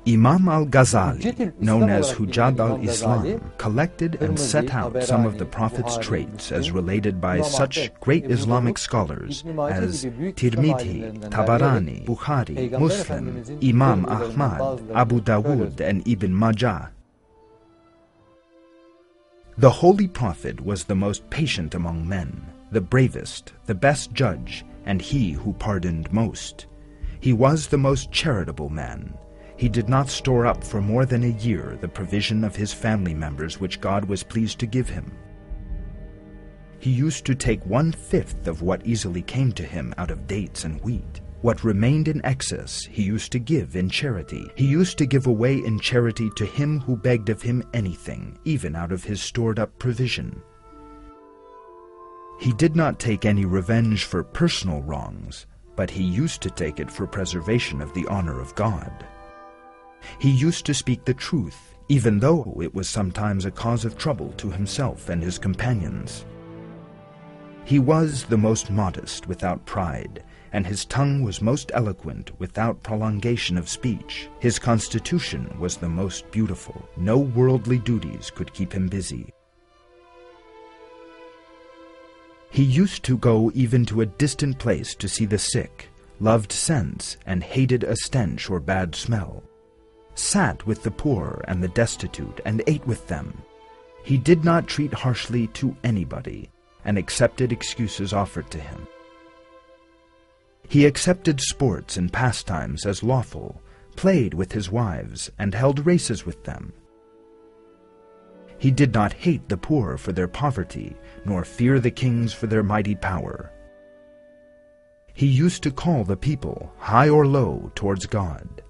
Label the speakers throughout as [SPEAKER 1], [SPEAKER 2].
[SPEAKER 1] Imam al-Ghazali, known as Hujjat al-Islam, collected and set out some of the Prophet's traits as related by such great Islamic scholars as Tirmidhi, Tabarani, Bukhari, Muslim, Imam Ahmad, Abu Dawud, and Ibn Majah. The Holy Prophet was the most patient among men, the bravest, the best judge, and he who pardoned most. He was the most charitable man. He did not store up for more than a year the provision of his family members which God was pleased to give him. He used to take 1/5 of what easily came to him out of dates and wheat. What remained in excess he used to give in charity. He used to give away in charity to him who begged of him anything, even out of his stored-up provision. He did not take any revenge for personal wrongs, but he used to take it for preservation of the honor of God. He used to speak the truth, even though it was sometimes a cause of trouble to himself and his companions. He was the most modest without pride, and his tongue was most eloquent without prolongation of speech. His constitution was the most beautiful. No worldly duties could keep him busy. He used to go even to a distant place to see the sick, loved scents, and hated a stench or bad smell, sat with the poor and the destitute, and ate with them. He did not treat harshly to anybody, and accepted excuses offered to him. He accepted sports and pastimes as lawful, played with his wives, and held races with them. He did not hate the poor for their poverty, nor fear the kings for their mighty power. He used to call the people, high or low, towards God.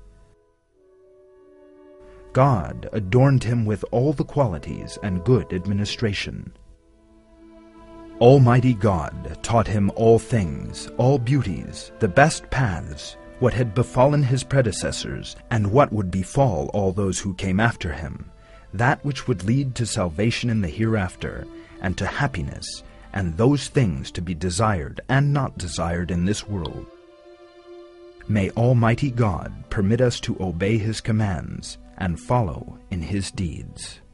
[SPEAKER 1] God adorned him with all the qualities and good administration. Almighty God taught him all things, all beauties, the best paths, what had befallen his predecessors, and what would befall all those who came after him, that which would lead to salvation in the hereafter, and to happiness, and those things to be desired and not desired in this world. May Almighty God permit us to obey His commands and follow in His deeds.